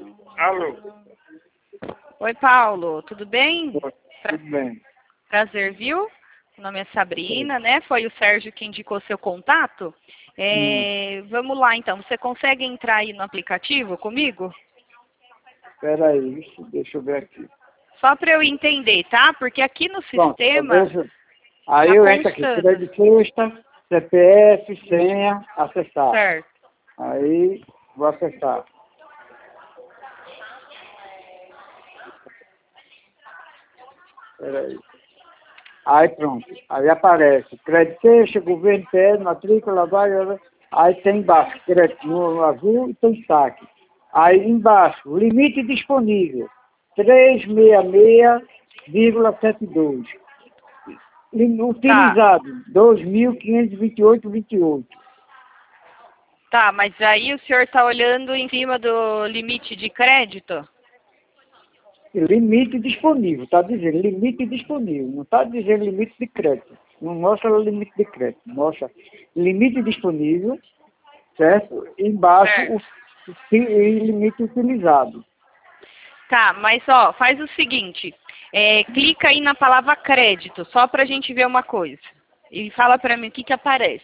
Alô? Oi, Paulo, tudo bem? Tudo bem. Prazer, viu? Meu nome é Sabrina, né? Foi o Sérgio que indicou seu contato. Vamos lá, então. Você consegue entrar aí no aplicativo comigo? Espera aí, deixa eu ver aqui. Só para eu entender, tá? Porque aqui no Pronto, sistema... Aí tá eu entro aqui, constando. crédito sexta, CPF, senha, acessar. Certo. Aí vou acessar. Espera aí. Aí pronto, aí aparece crédito sexta, governo, PE, matrícula, vai, aí tem embaixo, crédito no azul e tem saque. Aí embaixo, limite disponível, 366,72. Utilizado, 2.528,28. Tá, mas aí o senhor está olhando em cima do limite de crédito? Limite disponível, está dizendo limite disponível, não está dizendo limite de crédito. Não mostra o limite de crédito, mostra limite disponível, certo? E embaixo Certo. o limite utilizado. Tá, mas ó, faz o seguinte, clica aí na palavra crédito, só pra gente ver uma coisa. E fala pra mim o que que aparece.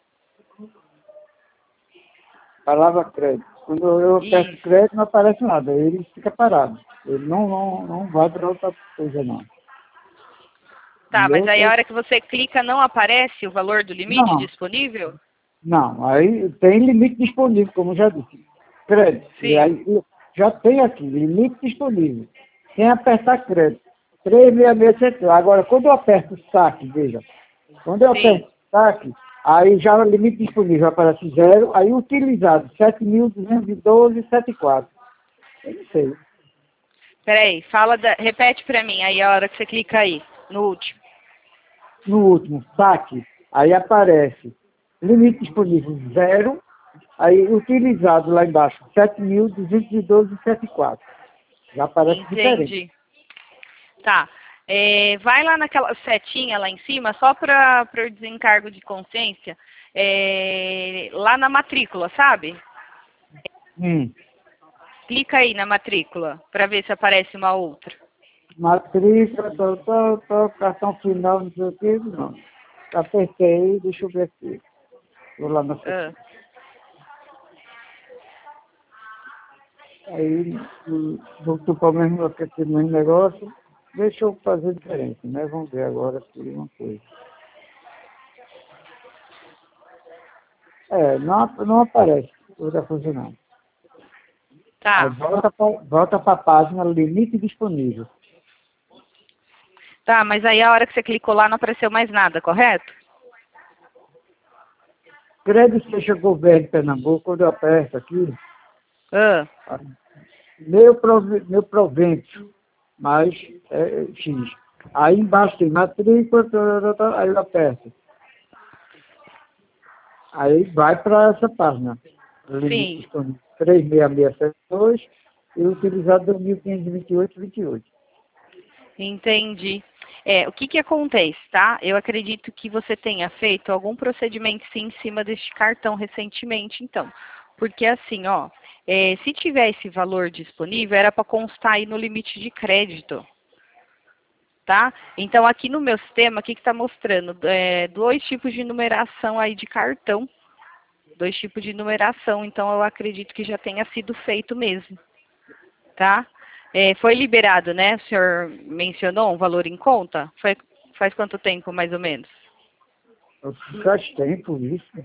Palavra crédito. Quando eu peço crédito não aparece nada, ele fica parado. Ele não vai para outra coisa não. Tá, mas aí a hora que você clica não aparece o valor do limite disponível? Não, aí tem limite disponível, como eu já disse. Crédito. Sim. E aí já tem aqui, limite disponível. Sem apertar crédito. 366. Agora, quando eu aperto saque, veja. Quando eu aperto saque, aí já o limite disponível aparece zero, aí utilizado, 7.212,74. Eu não sei. Peraí, repete pra mim aí a hora que você clica aí, no último. No último, saque, aí aparece limite disponível zero, aí utilizado lá embaixo, 7.212,74. Já aparece diferente. Entendi. Tá. Vai lá naquela setinha lá em cima, só para o desencargo de consciência, lá na matrícula, sabe? Clica aí na matrícula, para ver se aparece uma outra. Matrícula, cartão final, não sei o que, não. Apertei, deixa eu ver aqui. Vou lá na setinha. Aí, voltou para o mesmo negócio. Deixa eu fazer diferente, né? Vamos ver agora aqui uma coisa. Não aparece o que está funcionando. Tá. Aí volta para a página limite disponível. Tá, mas aí a hora que você clicou lá não apareceu mais nada, correto? Crédito seja governo de Pernambuco, quando eu aperto aqui, Ah. meu provento, mais X. Aí embaixo tem matrícula, aí eu aperto. Aí vai para essa página. Limite disponível 36672 e utilizado 2.528,28. Entendi. O que que acontece, tá? Eu acredito que você tenha feito algum procedimento sim em cima deste cartão recentemente, então. Porque assim, ó, se tiver esse valor disponível, era para constar aí no limite de crédito. Tá? Então, aqui no meu sistema, o que está mostrando? Dois tipos de numeração aí de cartão. Dois tipos de numeração. Então, eu acredito que já tenha sido feito mesmo. Tá? Foi liberado, né? O senhor mencionou um valor em conta? Faz quanto tempo, mais ou menos? Faz tempo isso.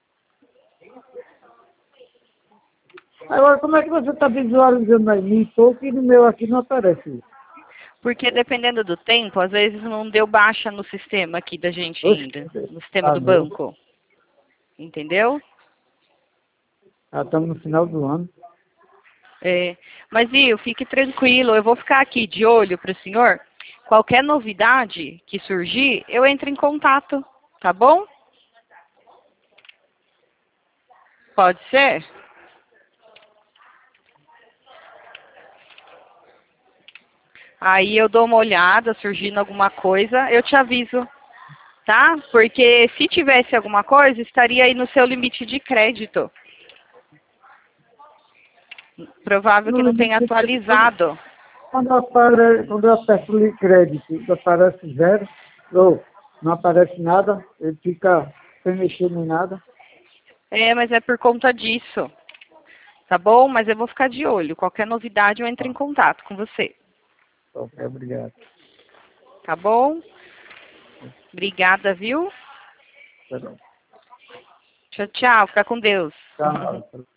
Agora, como é que você está visualizando aí em pouco e no meu aqui não aparece isso? Porque dependendo do tempo, às vezes não deu baixa no sistema aqui da gente ainda. No sistema do banco. Entendeu? Estamos no final do ano. Mas, viu, fique tranquilo, eu vou ficar aqui de olho para o senhor. Qualquer novidade que surgir, eu entro em contato, tá bom? Pode ser? Aí eu dou uma olhada, surgindo alguma coisa, eu te aviso, tá? Porque se tivesse alguma coisa, estaria aí no seu limite de crédito. Provável que não tenha atualizado. Quando eu aperto o crédito, aparece zero, ou não aparece nada, ele fica sem mexer nem nada. Mas é por conta disso. Tá bom? Mas eu vou ficar de olho. Qualquer novidade eu entro em contato com você. Ok, obrigado. Tá bom? Obrigada, viu? Tá bom. Tchau, tchau. Fica com Deus. Tchau.